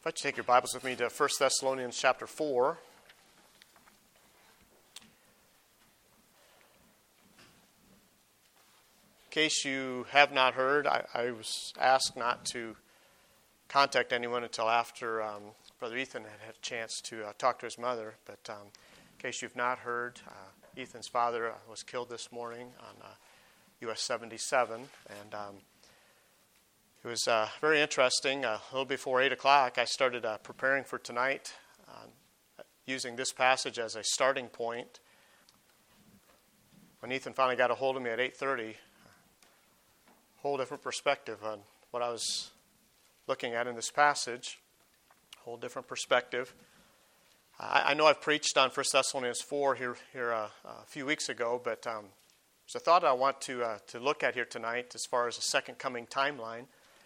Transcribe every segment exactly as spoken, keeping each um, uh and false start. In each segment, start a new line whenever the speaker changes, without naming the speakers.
I'd like to take your Bibles with me to First Thessalonians chapter four. In case you have not heard, I, I was asked not to contact anyone until after um, Brother Ethan had had a chance to uh, talk to his mother. But um, in case you've not heard, uh, Ethan's father uh, was killed this morning on uh, U S seventy-seven, and um, it was uh, very interesting. Uh, a little before eight o'clock, I started uh, preparing for tonight, uh, using this passage as a starting point. When Ethan finally got a hold of me at eight thirty, a whole different perspective on what I was looking at in this passage, a whole different perspective. I, I know I've preached on First Thessalonians four here, here uh, a few weeks ago, but um, there's a thought I want to, uh, to look at here tonight as far as a second coming timeline.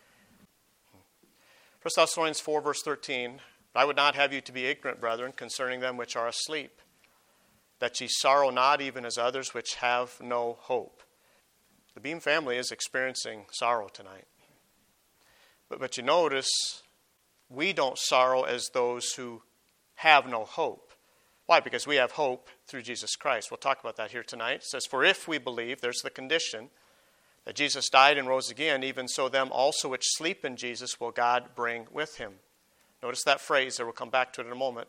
First Thessalonians four, verse thirteen, I would not have you to be ignorant, brethren, concerning them which are asleep, that ye sorrow not even as others which have no hope. The Beam family is experiencing sorrow tonight. But, but you notice, we don't sorrow as those who have no hope. Why? Because we have hope through Jesus Christ. We'll talk about that here tonight. It says, for if we believe, there's the condition, that Jesus died and rose again, even so them also which sleep in Jesus will God bring with him. Notice that phrase there. We'll come back to it in a moment.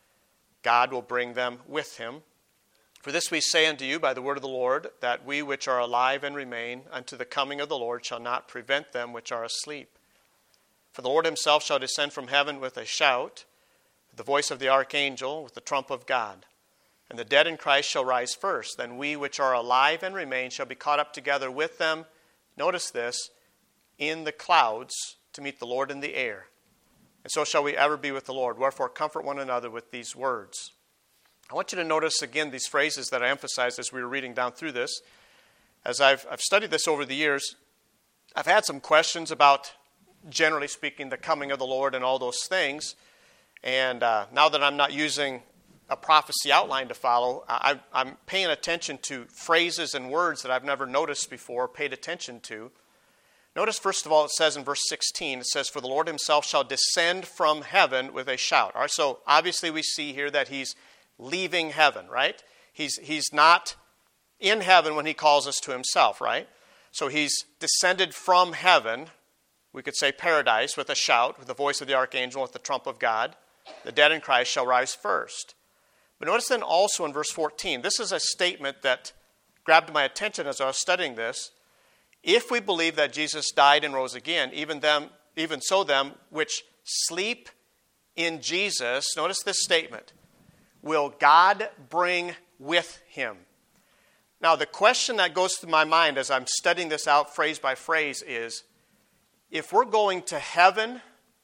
God will bring them with him. For this we say unto you by the word of the Lord, that we which are alive and remain unto the coming of the Lord shall not prevent them which are asleep. For the Lord himself shall descend from heaven with a shout, with the voice of the archangel, with the trump of God. And the dead in Christ shall rise first. Then we which are alive and remain shall be caught up together with them, notice this, in the clouds to meet the Lord in the air. And so shall we ever be with the Lord. Wherefore comfort one another with these words. I want you to notice again these phrases that I emphasized as we were reading down through this. As I've, I've studied this over the years, I've had some questions about, generally speaking, the coming of the Lord and all those things. And uh, now that I'm not using a prophecy outline to follow, I, I'm paying attention to phrases and words that I've never noticed before, paid attention to. Notice, first of all, it says in verse sixteen, it says, for the Lord himself shall descend from heaven with a shout. All right, so obviously we see here that he's leaving heaven, right? He's, he's not in heaven when he calls us to himself, right? So he's descended from heaven, we could say paradise, with a shout, with the voice of the archangel, with the trump of God. The dead in Christ shall rise first. But notice then also in verse fourteen, this is a statement that grabbed my attention as I was studying this. If we believe that Jesus died and rose again, even them, even so them which sleep in Jesus, notice this statement, will God bring with him. Now the question that goes through my mind as I'm studying this out phrase by phrase is, if we're going to heaven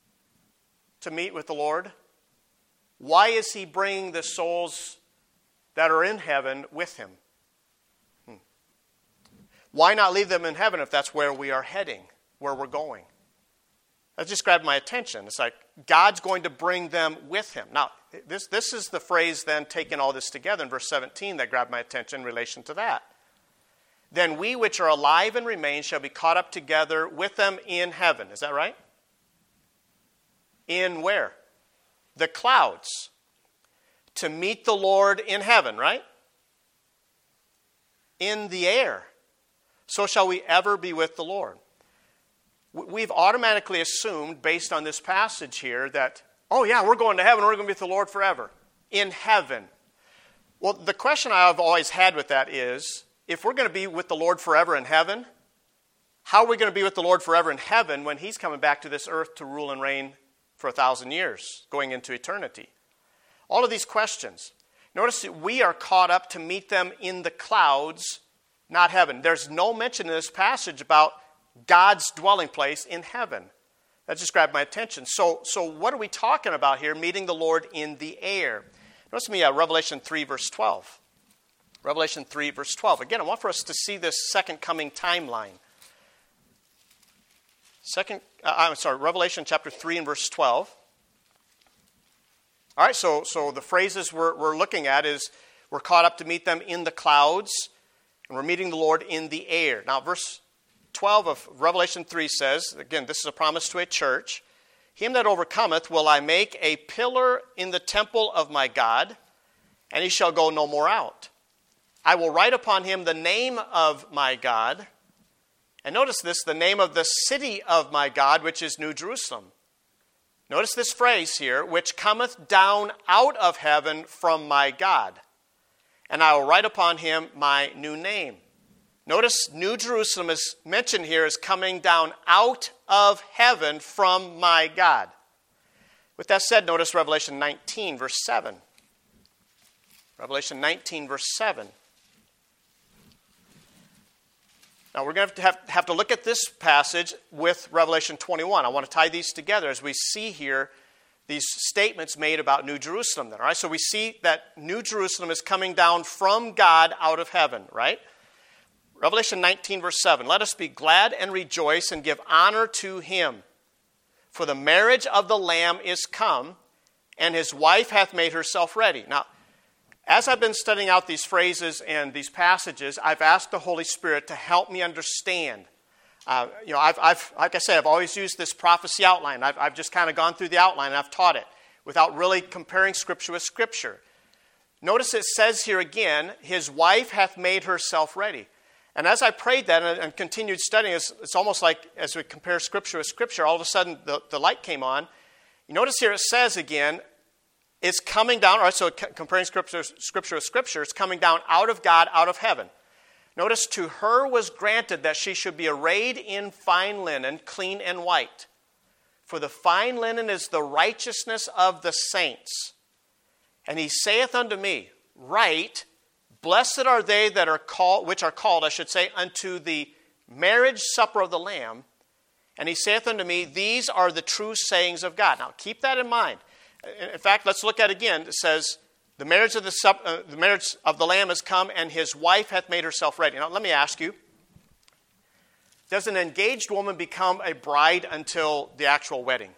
to meet with the Lord, why is he bringing the souls that are in heaven with him? Hmm. Why not leave them in heaven if that's where we are heading, where we're going? That just grabbed my attention. It's like God's going to bring them with him. Now, this, this is the phrase then taking all this together in verse seventeen that grabbed my attention in relation to that. Then we which are alive and remain shall be caught up together with them in heaven. Is that right? In where? The clouds, to meet the Lord in heaven, right? In the air. So shall we ever be with the Lord. We've automatically assumed, based on this passage here, that, oh yeah, we're going to heaven, we're going to be with the Lord forever. In heaven. Well, the question I've always had with that is, if we're going to be with the Lord forever in heaven, how are we going to be with the Lord forever in heaven when he's coming back to this earth to rule and reign for a thousand years, going into eternity? All of these questions. Notice that we are caught up to meet them in the clouds, not heaven. There's no mention in this passage about God's dwelling place in heaven. That just grabbed my attention. So, so what are we talking about here, meeting the Lord in the air? Notice me uh, Revelation three, verse twelve. Revelation three, verse twelve. Again, I want for us to see this second coming timeline. Second, uh, I'm sorry, Revelation chapter three and verse twelve. All right, so, so the phrases we're, we're looking at is we're caught up to meet them in the clouds, and we're meeting the Lord in the air. Now, verse twelve of Revelation three says, again, this is a promise to a church, Him that overcometh will I make a pillar in the temple of my God, and he shall go no more out. I will write upon him the name of my God. And notice this, the name of the city of my God, which is New Jerusalem. Notice this phrase here, which cometh down out of heaven from my God. And I will write upon him my new name. Notice New Jerusalem is mentioned here as coming down out of heaven from my God. With that said, notice Revelation nineteen, verse seven. Revelation nineteen, verse seven. Now we're going to have, have to look at this passage with Revelation twenty-one. I want to tie these together as we see here these statements made about New Jerusalem. Then, all right? So we see that New Jerusalem is coming down from God out of heaven, right? Revelation nineteen, verse seven. Let us be glad and rejoice and give honor to him. For the marriage of the Lamb is come, and his wife hath made herself ready. Now, as I've been studying out these phrases and these passages, I've asked the Holy Spirit to help me understand. Uh, you know, I've, I've, like I say, I've always used this prophecy outline. I've, I've just kind of gone through the outline and I've taught it without really comparing Scripture with Scripture. Notice it says here again, his wife hath made herself ready. And as I prayed that and, and continued studying, it's, it's almost like as we compare Scripture with Scripture, all of a sudden the, the light came on. You notice here it says again, it's coming down, all right, so comparing Scripture, Scripture with Scripture, it's coming down out of God, out of heaven. Notice, to her was granted that she should be arrayed in fine linen, clean and white. For the fine linen is the righteousness of the saints. And he saith unto me, Write, blessed are they that are called, which are called, I should say, unto the marriage supper of the Lamb. And he saith unto me, These are the true sayings of God. Now, keep that in mind. In fact, let's look at it again. It says, the marriage of the, sup, uh, the marriage of the Lamb has come, and his wife hath made herself ready. Now, let me ask you, does an engaged woman become a bride until the actual wedding?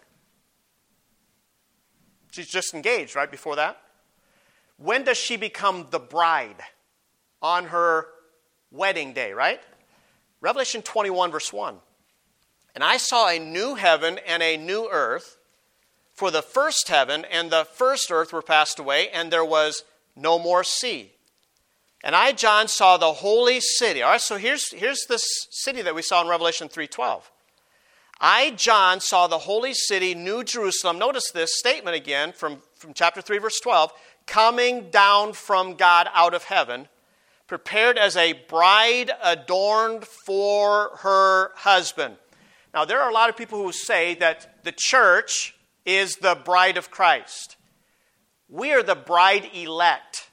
She's just engaged, right, before that? When does she become the bride? On her wedding day, right? Revelation twenty-one, verse one. And I saw a new heaven and a new earth, for the first heaven and the first earth were passed away, and there was no more sea. And I, John, saw the holy city. All right, so here's, here's this city that we saw in Revelation three twelve. I, John, saw the holy city, New Jerusalem. Notice this statement again from, from chapter three, verse twelve. Coming down from God out of heaven, prepared as a bride adorned for her husband. Now, there are a lot of people who say that the church is the bride of Christ. We are the bride elect.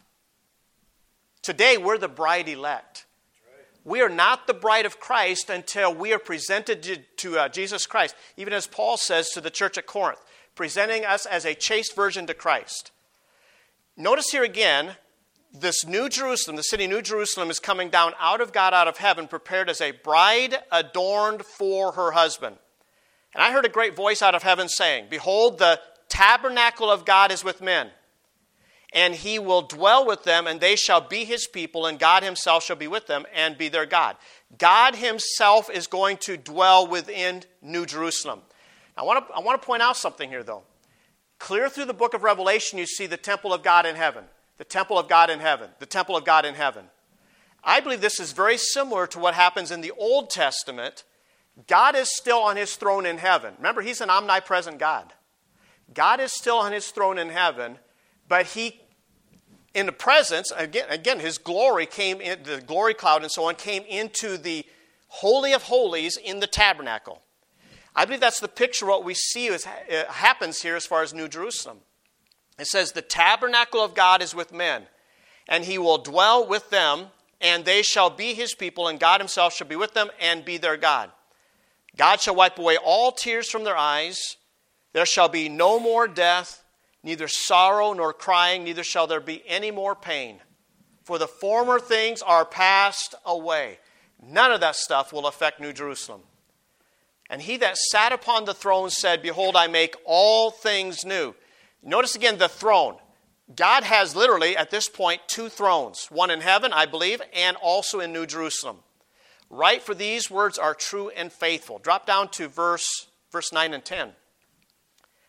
Today, we're the bride elect. We are not the bride of Christ until we are presented to, to uh, Jesus Christ, even as Paul says to the church at Corinth, presenting us as a chaste virgin to Christ. Notice here again, this New Jerusalem, the city New Jerusalem, is coming down out of God, out of heaven, prepared as a bride adorned for her husband. And I heard a great voice out of heaven saying, Behold, the tabernacle of God is with men, and he will dwell with them, and they shall be his people, and God himself shall be with them and be their God. God himself is going to dwell within New Jerusalem. Now, I want to, I want to point out something here, though. Clear through the book of Revelation, you see the temple of God in heaven, the temple of God in heaven, the temple of God in heaven. I believe this is very similar to what happens in the Old Testament. God is still on his throne in heaven. Remember, he's an omnipresent God. God is still on his throne in heaven, but he, in the presence, again, again his glory came in, the glory cloud and so on, came into the Holy of Holies in the tabernacle. I believe that's the picture of what we see is, uh, happens here as far as New Jerusalem. It says, the tabernacle of God is with men, and he will dwell with them, and they shall be his people, and God himself shall be with them and be their God. God shall wipe away all tears from their eyes. There shall be no more death, neither sorrow nor crying, neither shall there be any more pain. For the former things are passed away. None of that stuff will affect New Jerusalem. And he that sat upon the throne said, Behold, I make all things new. Notice again the throne. God has literally, at this point, two thrones. One in heaven, I believe, and also in New Jerusalem. Right, for these words are true and faithful. Drop down to verse, verse nine and ten.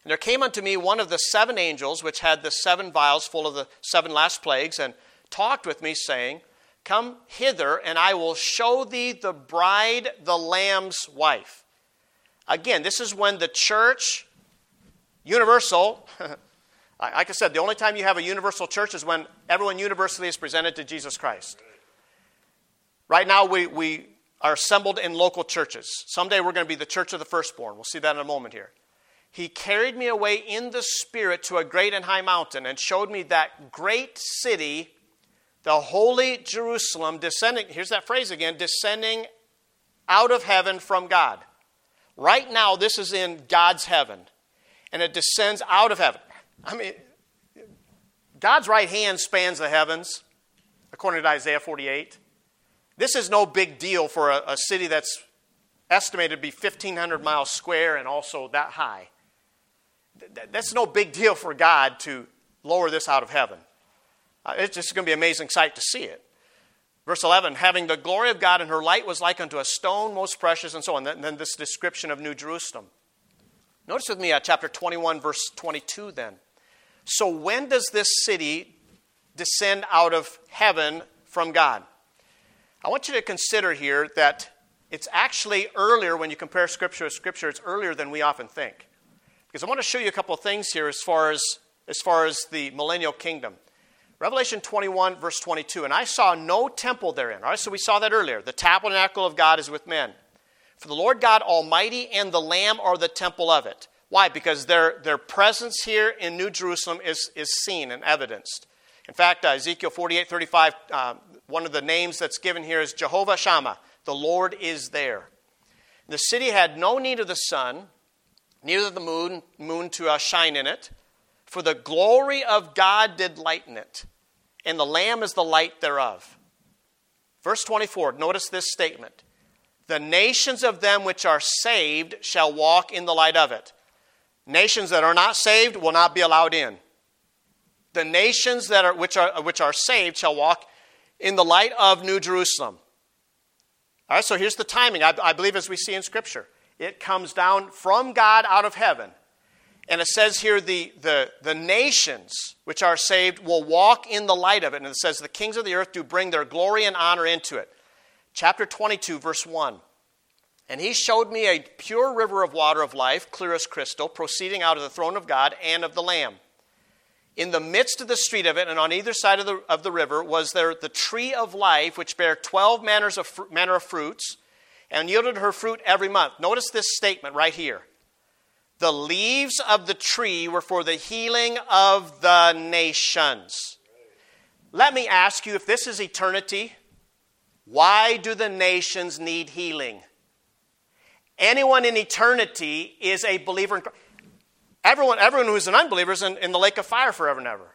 And there came unto me one of the seven angels, which had the seven vials full of the seven last plagues, and talked with me, saying, Come hither, and I will show thee the bride, the Lamb's wife. Again, this is when the church, universal, like I said, the only time you have a universal church is when everyone universally is presented to Jesus Christ. Right now, we, we are assembled in local churches. Someday we're going to be the church of the firstborn. We'll see that in a moment here. He carried me away in the Spirit to a great and high mountain and showed me that great city, the holy Jerusalem, descending, here's that phrase again, descending out of heaven from God. Right now, this is in God's heaven, and it descends out of heaven. I mean, God's right hand spans the heavens, according to Isaiah forty-eight. This is no big deal for a, a city that's estimated to be fifteen hundred miles square and also that high. That's no big deal for God to lower this out of heaven. Uh, it's just going to be an amazing sight to see it. Verse eleven, having the glory of God, and her light was like unto a stone most precious, and so on. And then this description of New Jerusalem. Notice with me uh, chapter twenty-one, verse twenty-two then. So when does this city descend out of heaven from God? I want you to consider here that it's actually earlier when you compare Scripture with Scripture. It's earlier than we often think. Because I want to show you a couple of things here as far as, as far as the millennial kingdom. Revelation twenty-one, verse twenty-two. And I saw no temple therein. All right, so we saw that earlier. The tabernacle of God is with men. For the Lord God Almighty and the Lamb are the temple of it. Why? Because their, their presence here in New Jerusalem is, is seen and evidenced. In fact, uh, Ezekiel forty-eight thirty-five, uh, one of the names that's given here is Jehovah Shammah. The Lord is there. The city had no need of the sun, neither the moon, moon to uh, shine in it. For the glory of God did lighten it, and the Lamb is the light thereof. Verse twenty-four, notice this statement. The nations of them which are saved shall walk in the light of it. Nations that are not saved will not be allowed in. The nations that are which are which are saved shall walk in the light of New Jerusalem. All right, so here's the timing. I, I believe as we see in Scripture. It comes down from God out of heaven. And it says here the, the, the nations which are saved will walk in the light of it. And it says the kings of the earth do bring their glory and honor into it. Chapter twenty-two, verse one. And he showed me a pure river of water of life, clear as crystal, proceeding out of the throne of God and of the Lamb. In the midst of the street of it, and on either side of the, of the river, was there the tree of life, which bare twelve manners of fr- manner of fruits, and yielded her fruit every month. Notice this statement right here. The leaves of the tree were for the healing of the nations. Let me ask you, if this is eternity, why do the nations need healing? Anyone in eternity is a believer in Christ. Everyone, everyone who is an unbeliever is in, in the lake of fire forever and ever.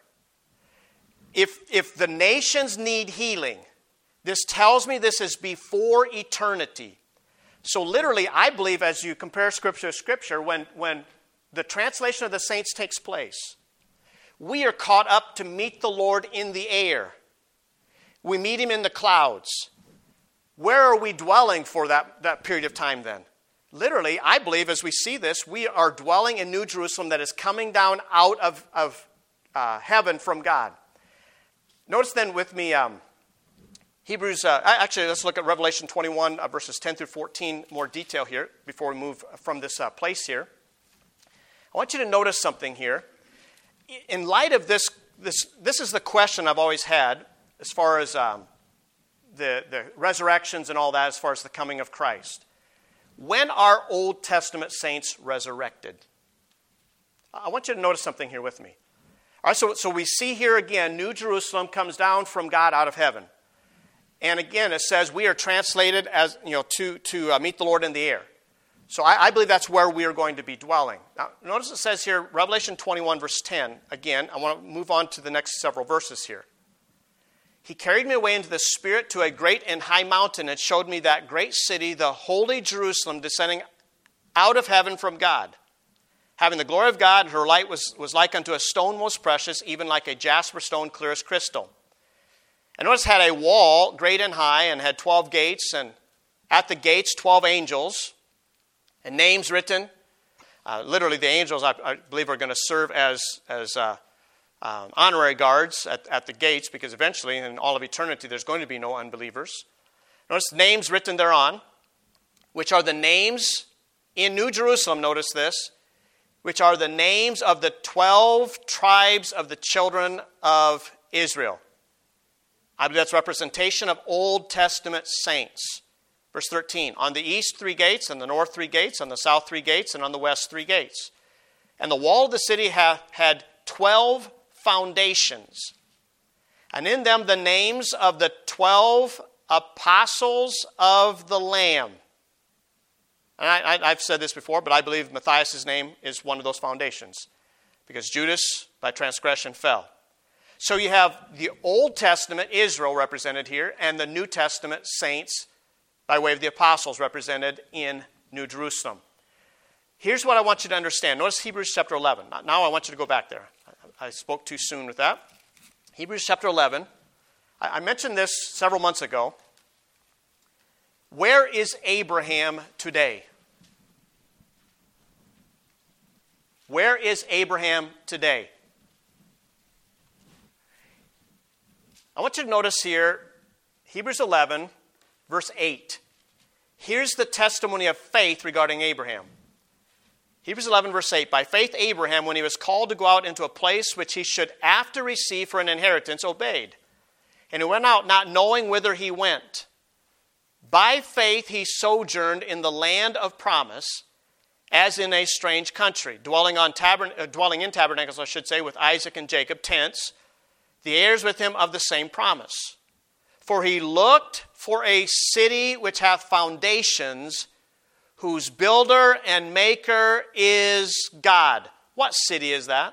If, if the nations need healing, this tells me this is before eternity. So literally, I believe as you compare Scripture to Scripture, when, when the translation of the saints takes place, we are caught up to meet the Lord in the air. We meet Him in the clouds. Where are we dwelling for that, that period of time then? Literally, I believe as we see this, we are dwelling in New Jerusalem that is coming down out of, of uh, heaven from God. Notice then with me, um, Hebrews, uh, actually let's look at Revelation twenty-one, uh, verses ten through fourteen, more detail here before we move from this uh, place here. I want you to notice something here. In light of this, this, this is the question I've always had as far as um, the, the resurrections and all that, as far as the coming of Christ. When are Old Testament saints resurrected? I want you to notice something here with me. All right, so, so we see here again, New Jerusalem comes down from God out of heaven. And again, it says we are translated as, you know, to, to uh, meet the Lord in the air. So I, I believe that's where we are going to be dwelling. Now, notice it says here, Revelation twenty-one, verse ten. Again, I want to move on to the next several verses here. He carried me away into the Spirit to a great and high mountain and showed me that great city, the holy Jerusalem, descending out of heaven from God. Having the glory of God, her light was, was like unto a stone most precious, even like a jasper stone, clear as crystal. And notice it had a wall, great and high, and had twelve gates, and at the gates twelve angels, and names written Uh, literally, the angels, I, I believe, are going to serve as, as uh, um, honorary guards at, at the gates, because eventually, in all of eternity, there's going to be no unbelievers. Notice names written thereon, which are the names in New Jerusalem, notice this, which are the names of the twelve tribes of the children of Israel. I believe that's representation of Old Testament saints. Verse thirteen, on the east three gates, on the north three gates, on the south three gates, and on the west three gates. And the wall of the city ha- had twelve foundations, and in them the names of the twelve apostles of the Lamb. And I, I, I've said this before, but I believe Matthias' name is one of those foundations, because Judas, by transgression, fell. So you have the Old Testament, Israel, represented here, and the New Testament saints, by way of the apostles, represented in New Jerusalem. Here's what I want you to understand. Notice Hebrews chapter eleven. Now I want you to go back there. I spoke too soon with that. Hebrews chapter eleven. I mentioned this several months ago. Where is Abraham today? Where is Abraham today? I want you to notice here, Hebrews eleven, verse eight. Here's the testimony of faith regarding Abraham. Hebrews eleven, verse eight. By faith Abraham, when he was called to go out into a place which he should after receive for an inheritance, obeyed. And he went out not knowing whither he went. By faith he sojourned in the land of promise, as in a strange country, dwelling on tabern- uh, dwelling in tabernacles, I should say, with Isaac and Jacob, tents, the heirs with him of the same promise. For he looked for a city which hath foundations, whose builder and maker is God. What city is that?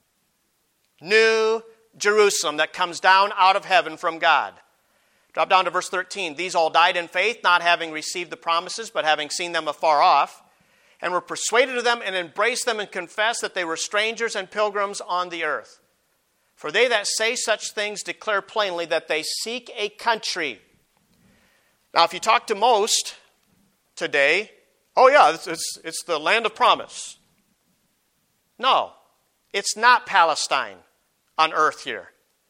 New Jerusalem, that comes down out of heaven from God. Drop down to verse thirteen. These all died in faith, not having received the promises, but having seen them afar off, and were persuaded of them, and embraced them, and confessed that they were strangers and pilgrims on the earth. For they that say such things declare plainly that they seek a country. Now, if you talk to most today, oh yeah, it's, it's, it's the land of promise. No, it's not Palestine on earth here.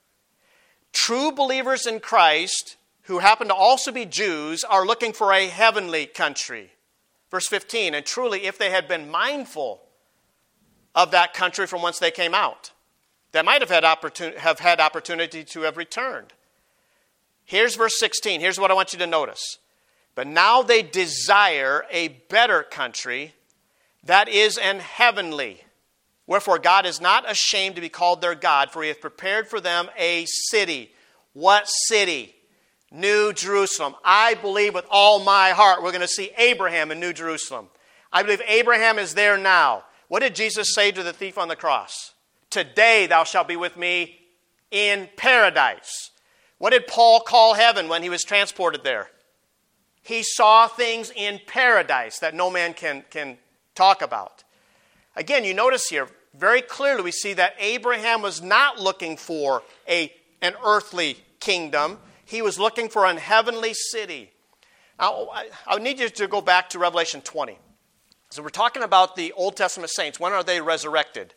True believers in Christ, who happen to also be Jews, are looking for a heavenly country. Verse fifteen, and truly if they had been mindful of that country from whence they came out, they might have had, opportun- have had opportunity to have returned. Here's verse sixteen. Here's what I want you to notice. But now they desire a better country, that is an heavenly. Wherefore God is not ashamed to be called their God, for he hath prepared for them a city. What city? New Jerusalem. I believe with all my heart we're going to see Abraham in New Jerusalem. I believe Abraham is there now. What did Jesus say to the thief on the cross? Today thou shalt be with me in paradise. What did Paul call heaven when he was transported there? He saw things in paradise that no man can, can talk about. Again, you notice here, very clearly we see that Abraham was not looking for a, an earthly kingdom. He was looking for a heavenly city. Now, I, I need you to go back to Revelation twenty. So we're talking about the Old Testament saints. When are they resurrected?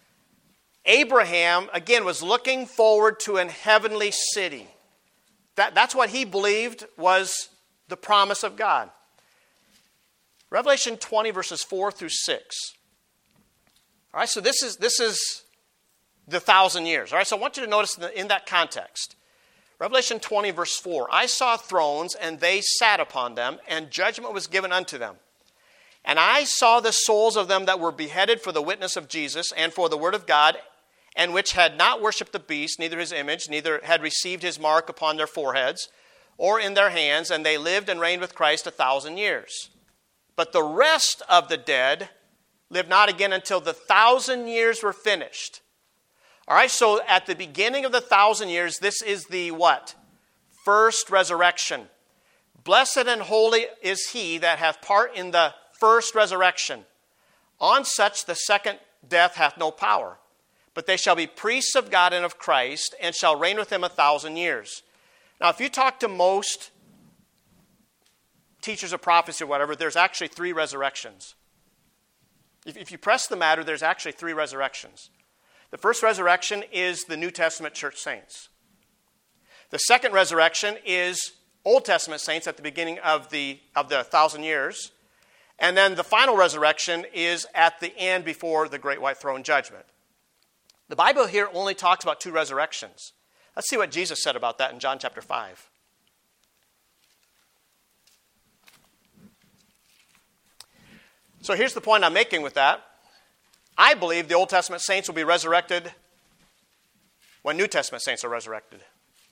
Abraham, again, was looking forward to a heavenly city. That, that's what he believed was the promise of God. Revelation twenty, verses four through six. All right, so this is this is the thousand years. All right, so I want you to notice in, the, in that context. Revelation twenty, verse four. I saw thrones, and they sat upon them, and judgment was given unto them. And I saw the souls of them that were beheaded for the witness of Jesus and for the word of God, and which had not worshipped the beast, neither his image, neither had received his mark upon their foreheads or in their hands, and they lived and reigned with Christ a thousand years. But the rest of the dead lived not again until the thousand years were finished. All right, so at the beginning of the thousand years, this is the what? First resurrection. Blessed and holy is he that hath part in the first resurrection. On such the second death hath no power. But they shall be priests of God and of Christ, and shall reign with him a thousand years. Now, if you talk to most teachers of prophecy or whatever, there's actually three resurrections. If, if you press the matter, there's actually three resurrections. The first resurrection is the New Testament church saints. The second resurrection is Old Testament saints at the beginning of the, of the thousand years. And then the final resurrection is at the end before the great white throne judgment. The Bible here only talks about two resurrections. Let's see what Jesus said about that in John chapter five. So here's the point I'm making with that. I believe the Old Testament saints will be resurrected when New Testament saints are resurrected.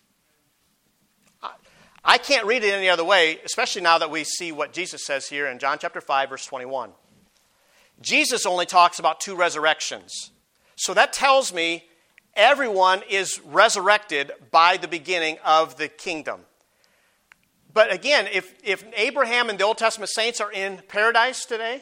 I can't read it any other way, especially now that we see what Jesus says here in John chapter five, verse twenty-one. Jesus only talks about two resurrections. So that tells me everyone is resurrected by the beginning of the kingdom. But again, if, if Abraham and the Old Testament saints are in paradise today,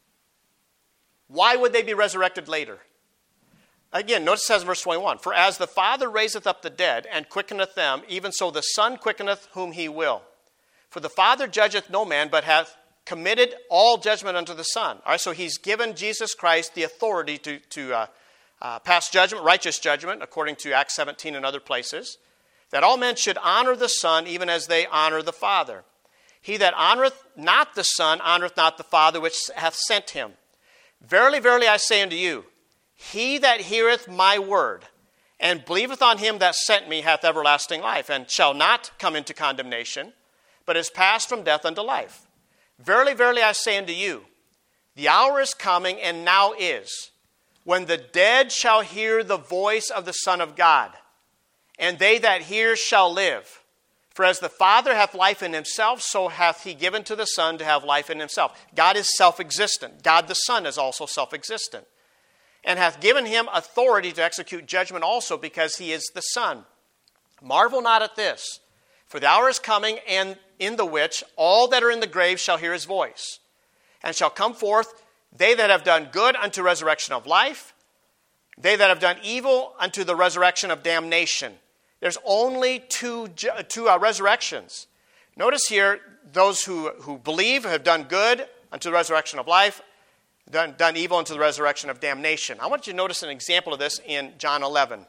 why would they be resurrected later? Again, notice it says in verse twenty-one, "For as the Father raiseth up the dead, and quickeneth them, even so the Son quickeneth whom he will. For the Father judgeth no man, but hath committed all judgment unto the Son." All right, so he's given Jesus Christ the authority to, to uh, uh, pass judgment, righteous judgment, according to Acts seventeen and other places, that all men should honor the Son, even as they honor the Father. He that honoreth not the Son honoreth not the Father which hath sent him. Verily, verily, I say unto you, he that heareth my word, and believeth on him that sent me, hath everlasting life, and shall not come into condemnation, but is passed from death unto life. Verily, verily, I say unto you, the hour is coming, and now is, when the dead shall hear the voice of the Son of God, and they that hear shall live. For as the Father hath life in himself, so hath he given to the Son to have life in himself. God is self-existent. God the Son is also self-existent. And hath given him authority to execute judgment also, because he is the Son. Marvel not at this, for the hour is coming, and in the which all that are in the grave shall hear his voice, and shall come forth, they that have done good unto resurrection of life, they that have done evil unto the resurrection of damnation. There's only two, two uh, resurrections. Notice here, those who, who believe have done good unto the resurrection of life, done, done evil unto the resurrection of damnation. I want you to notice an example of this in John eleven.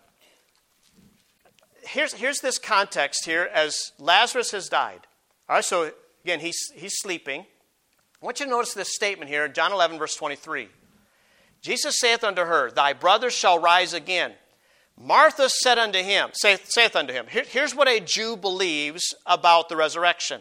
Here's, here's this context here as Lazarus has died. All right, so again, he's, he's sleeping. I want you to notice this statement here in John eleven, verse twenty-three. Jesus saith unto her, Thy brother shall rise again. Martha said unto him, saith, saith unto him, Here, here's what a Jew believes about the resurrection.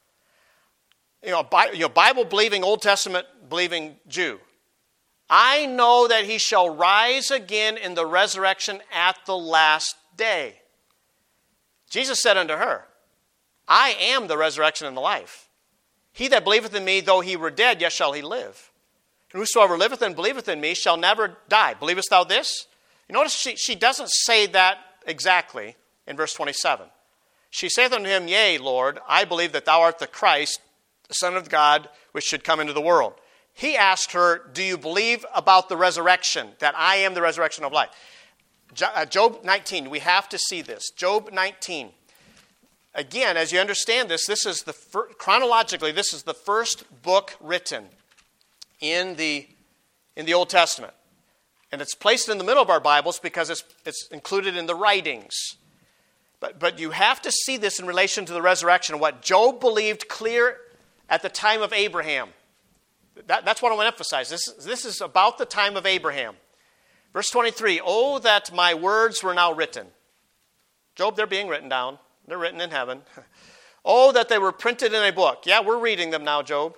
You know, Bi- you know, Bible-believing, Old Testament-believing Jew. I know that he shall rise again in the resurrection at the last day. Jesus said unto her, I am the resurrection and the life. He that believeth in me, though he were dead, yet shall he live. And whosoever liveth and believeth in me shall never die. Believest thou this? You notice she, she doesn't say that exactly in verse twenty-seven. She saith unto him, Yea, Lord, I believe that thou art the Christ, the Son of God, which should come into the world. He asked her, do you believe about the resurrection, that I am the resurrection of life? Job nineteen, we have to see this. Job nineteen. Again, as you understand this, this is the fir- chronologically, this is the first book written in the, in the Old Testament. And it's placed in the middle of our Bibles because it's, it's included in the writings. But, but you have to see this in relation to the resurrection, what Job believed clear at the time of Abraham. That, that's what I want to emphasize. This, this is about the time of Abraham. Verse twenty-three, Oh, that my words were now written. Job, they're being written down. They're written in heaven. Oh, that they were printed in a book. Yeah, we're reading them now, Job.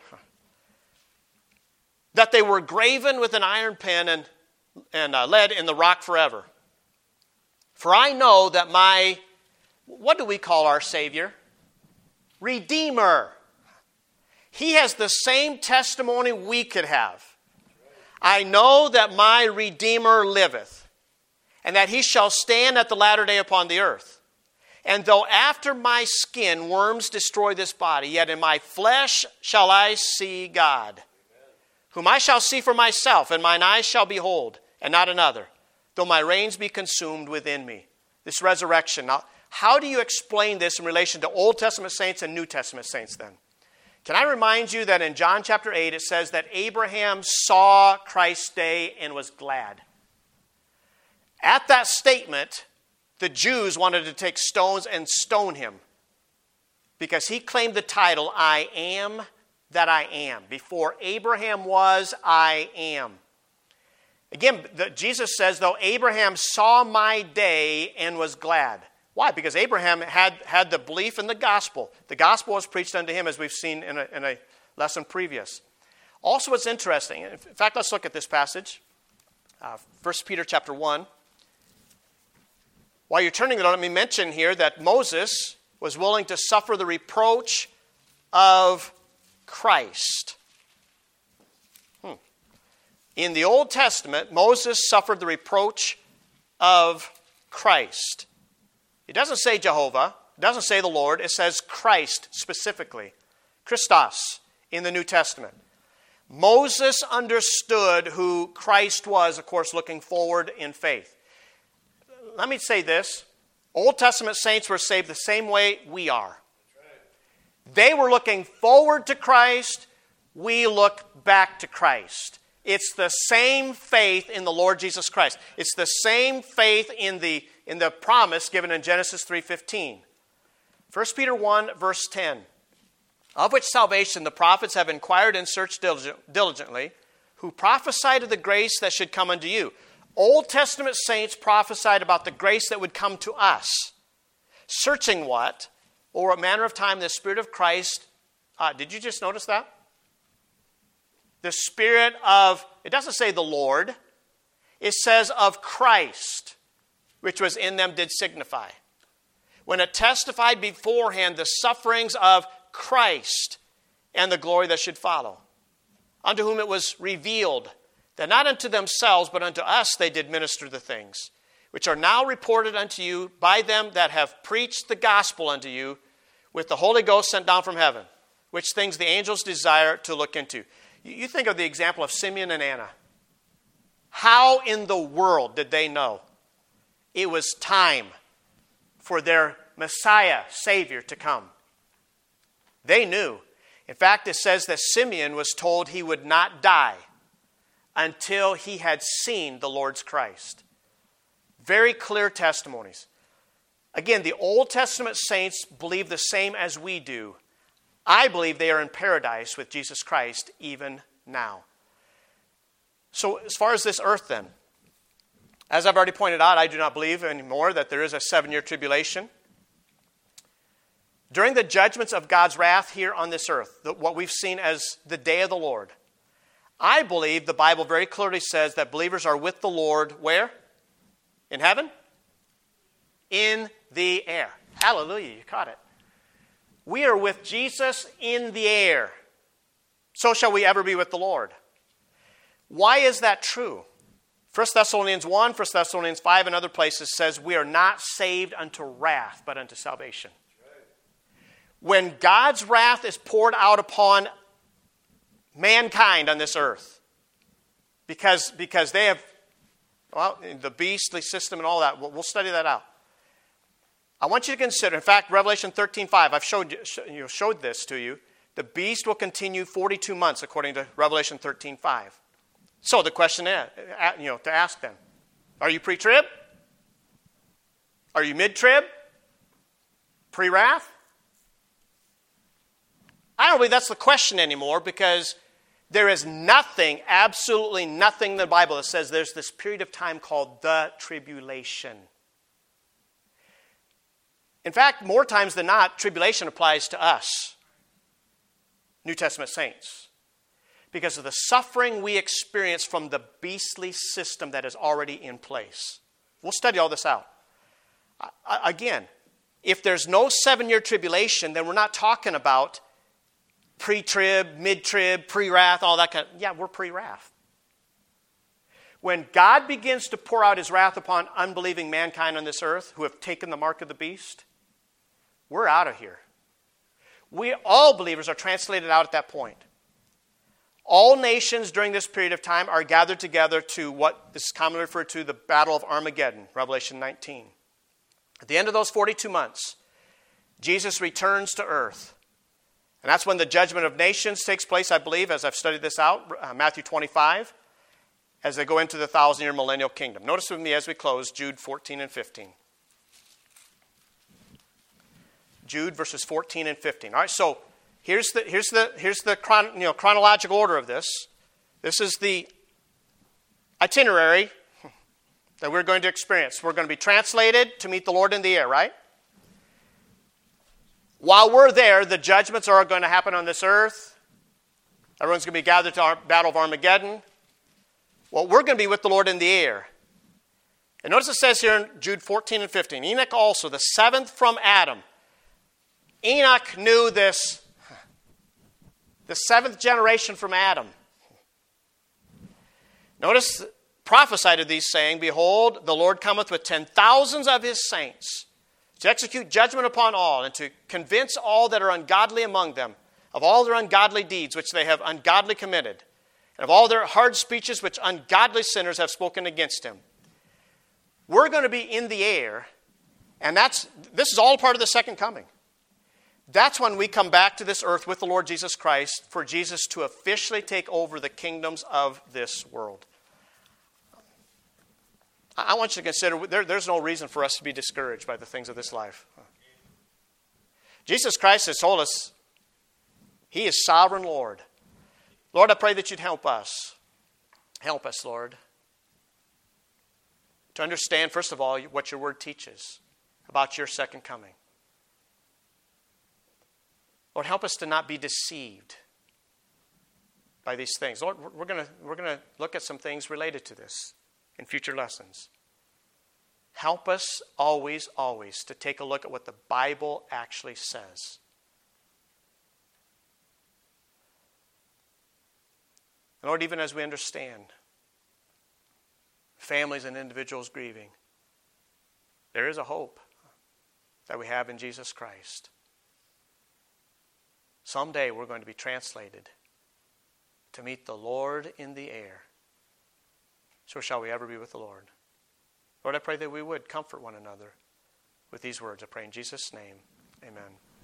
That they were graven with an iron pen and, and uh, lead in the rock forever. For I know that my, what do we call our Savior? Redeemer. He has the same testimony we could have. I know that my Redeemer liveth, and that he shall stand at the latter day upon the earth. And though after my skin worms destroy this body, yet in my flesh shall I see God, Amen. Whom I shall see for myself, and mine eyes shall behold, and not another, though my reins be consumed within me. This resurrection. Now, how do you explain this in relation to Old Testament saints and New Testament saints then? Can I remind you that in John chapter eight, it says that Abraham saw Christ's day and was glad. At that statement, the Jews wanted to take stones and stone him because he claimed the title, I am that I am. Before Abraham was, I am. Again, the, Jesus says, though Abraham saw my day and was glad. Why? Because Abraham had, had the belief in the gospel. The gospel was preached unto him, as we've seen in a, in a lesson previous. Also, what's interesting, in fact, let's look at this passage. Uh, First Peter chapter one. While you're turning it on, let me mention here that Moses was willing to suffer the reproach of Christ. Hmm. In the Old Testament, Moses suffered the reproach of Christ. It doesn't say Jehovah. It doesn't say the Lord. It says Christ specifically. Christos in the New Testament. Moses understood who Christ was, of course, looking forward in faith. Let me say this. Old Testament saints were saved the same way we are. They were looking forward to Christ. We look back to Christ. It's the same faith in the Lord Jesus Christ. It's the same faith in the, in the promise given in Genesis three fifteen. First Peter one, verse ten. Of which salvation the prophets have inquired and searched diligently, who prophesied of the grace that should come unto you. Old Testament saints prophesied about the grace that would come to us. Searching what? Or what manner of time the Spirit of Christ. Uh, did you just notice that? The Spirit of, it doesn't say the Lord. It says of Christ, which was in them did signify. When it testified beforehand the sufferings of Christ and the glory that should follow. Unto whom it was revealed that not unto themselves, but unto us they did minister the things, which are now reported unto you by them that have preached the gospel unto you with the Holy Ghost sent down from heaven, which things the angels desire to look into. You think of the example of Simeon and Anna. How in the world did they know it was time for their Messiah, Savior, to come? They knew. In fact, it says that Simeon was told he would not die until he had seen the Lord's Christ. Very clear testimonies. Again, the Old Testament saints believe the same as we do. I believe they are in paradise with Jesus Christ even now. So as far as this earth then, as I've already pointed out, I do not believe anymore that there is a seven-year tribulation. During the judgments of God's wrath here on this earth, what we've seen as the day of the Lord, I believe the Bible very clearly says that believers are with the Lord where? In heaven? In the air. Hallelujah, you caught it. We are with Jesus in the air. So shall we ever be with the Lord. Why is that true? First Thessalonians one, First Thessalonians five, and other places says we are not saved unto wrath, but unto salvation. When God's wrath is poured out upon mankind on this earth, because, because they have, well, the beastly system and all that, we'll, we'll study that out. I want you to consider, in fact, Revelation thirteen five, I've showed, you know, showed this to you. The beast will continue forty-two months, according to Revelation thirteen five. So the question is, you know, to ask them, are you pre-trib? Are you mid-trib? Pre-wrath? I don't believe that's the question anymore, because there is nothing, absolutely nothing in the Bible that says there's this period of time called the tribulation. In fact, more times than not, tribulation applies to us, New Testament saints, because of the suffering we experience from the beastly system that is already in place. We'll study all this out. Again, if there's no seven-year tribulation, then we're not talking about pre-trib, mid-trib, pre-wrath, all that kind of... Yeah, we're pre-wrath. When God begins to pour out his wrath upon unbelieving mankind on this earth who have taken the mark of the beast, we're out of here. We, all believers are translated out at that point. All nations during this period of time are gathered together to what is commonly referred to the Battle of Armageddon, Revelation nineteen. At the end of those forty-two months, Jesus returns to earth. And that's when the judgment of nations takes place, I believe, as I've studied this out, uh, Matthew twenty-five, as they go into the thousand-year millennial kingdom. Notice with me as we close Jude fourteen and fifteen. Jude verses fourteen and fifteen. All right, so here's the here's the here's the chron, you know, chronological order of this. This is the itinerary that we're going to experience. We're going to be translated to meet the Lord in the air, right? While we're there, the judgments are going to happen on this earth. Everyone's going to be gathered to our battle of Armageddon. Well, we're going to be with the Lord in the air. And notice it says here in Jude fourteen and fifteen, Enoch also, the seventh from Adam. Enoch knew this, the seventh generation from Adam. Notice, prophesied of these, saying, Behold, the Lord cometh with ten thousands of his saints, to execute judgment upon all, and to convince all that are ungodly among them of all their ungodly deeds which they have ungodly committed, and of all their hard speeches which ungodly sinners have spoken against him. We're going to be in the air, and that's this is all part of the second coming. That's when we come back to this earth with the Lord Jesus Christ for Jesus to officially take over the kingdoms of this world. I want you to consider, there, there's no reason for us to be discouraged by the things of this life. Jesus Christ has told us he is sovereign Lord. Lord, I pray that you'd help us. Help us, Lord, to understand, first of all, what your word teaches about your second coming. Lord, help us to not be deceived by these things. Lord, we're going to we're going to look at some things related to this in future lessons. Help us always, always to take a look at what the Bible actually says. And Lord, even as we understand families and individuals grieving, there is a hope that we have in Jesus Christ. Someday we're going to be translated to meet the Lord in the air. So shall we ever be with the Lord. Lord, I pray that we would comfort one another with these words. I pray in Jesus' name, amen.